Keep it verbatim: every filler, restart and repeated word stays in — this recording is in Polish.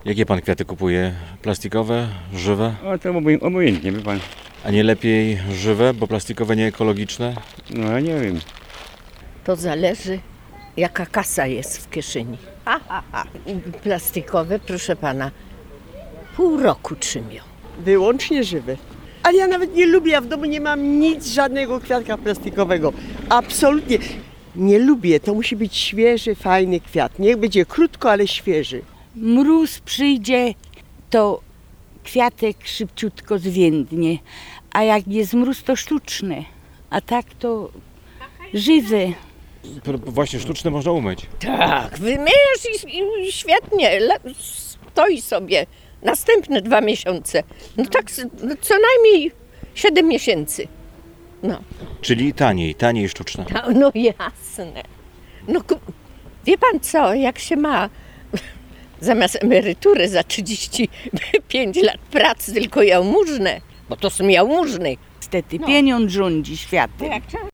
Jakie pan kwiaty kupuje? Plastikowe, żywe? O, to oboj- obojętnie, wie pan. A nie lepiej żywe, bo plastikowe nie ekologiczne? No ja nie wiem. To zależy, jaka kasa jest w kieszeni. Ha, ha, ha. Plastikowe, proszę pana, pół roku trzymią. Wyłącznie żywe. Ale ja nawet nie lubię, ja w domu nie mam nic, żadnego kwiatka plastikowego. Absolutnie. Nie lubię, to musi być świeży, fajny kwiat. Niech będzie krótko, ale świeży. Mróz przyjdzie, to kwiatek szybciutko zwiędnie, a jak jest mróz, to sztuczny, a tak to żywe. P- Właśnie sztuczne można umyć. Tak, wymieniasz i, i świetnie, le, stoi sobie następne dwa miesiące. No tak s- no co najmniej siedem miesięcy. No, Czyli taniej, taniej sztuczne. no, no jasne. No ku- wie pan co, jak się ma zamiast emerytury za trzydzieści pięć lat pracy tylko jałmużnę, bo to są jałmużny. Niestety pieniądz rządzi światem. Jak